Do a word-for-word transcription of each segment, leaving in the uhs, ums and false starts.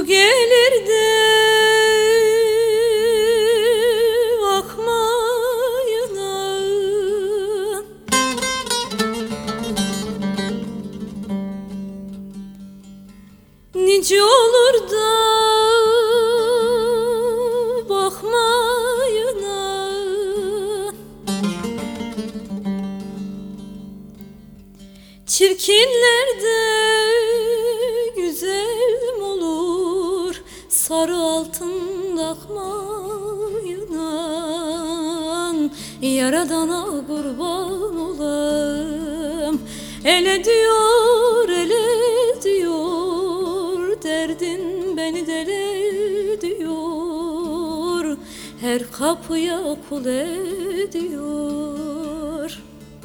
gelirdi akmayına, nice olur da bakmayına. Çirkinlerde güzel mi olur, sarı altın takmayına. Yaradana kurban olam, ele diyor, ele diyor, derdin beni deli diyor, her kapıya kul ediyor.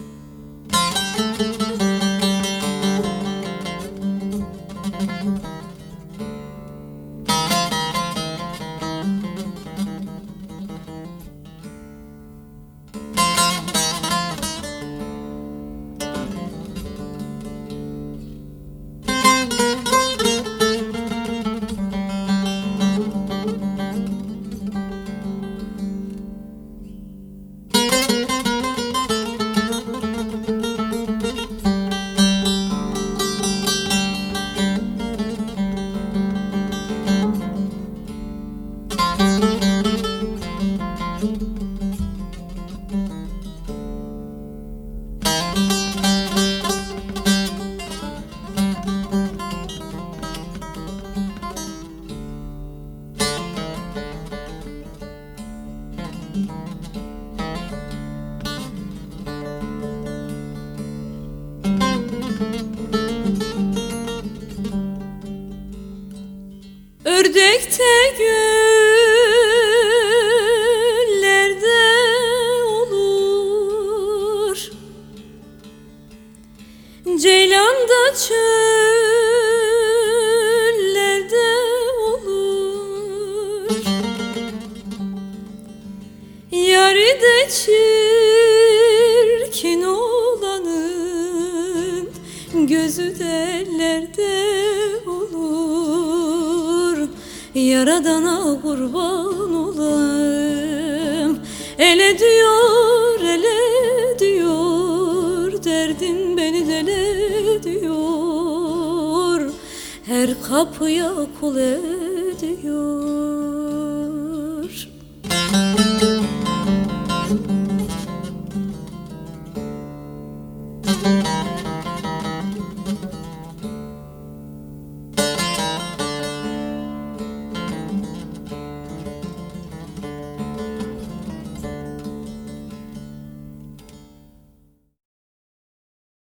Ördekte güllerde olur, ceylanda çöllerde olur, yâri de çirkin olanın gözü de ellerde olur. Yaradana kurban olam, ele diyor, ele diyor, derdin beni deli diyor, her kapıya kul ediyor.